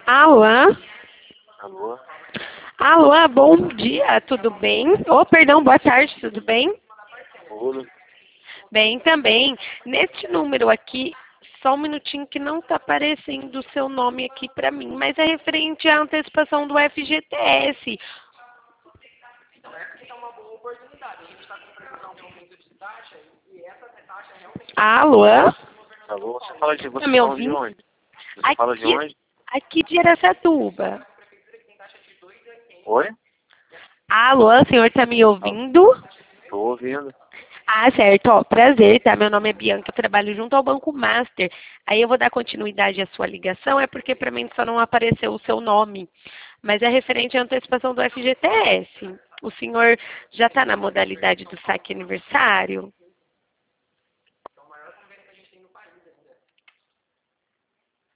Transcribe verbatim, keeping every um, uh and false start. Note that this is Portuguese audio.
Alô? Alô? Alô, bom dia, tudo bem? Oh, perdão, boa tarde, tudo bem? Tudo? Bem também. Neste número aqui, só um minutinho que não está aparecendo o seu nome aqui para mim, mas é referente à antecipação do F G T S. Alô? Alô? Você fala de, você Tá me fala de ouvindo? onde? Você fala de Aqui, onde? aqui de Araçatuba. Oi? Alô, o senhor está me ouvindo? Tô ouvindo. Ah, certo. Ó, prazer, tá? Meu nome é Bianca, eu trabalho junto ao Banco Master. Aí eu vou dar continuidade à sua ligação, é porque para mim só não apareceu o seu nome. Mas é referente à antecipação do F G T S. O senhor já está na modalidade do saque aniversário?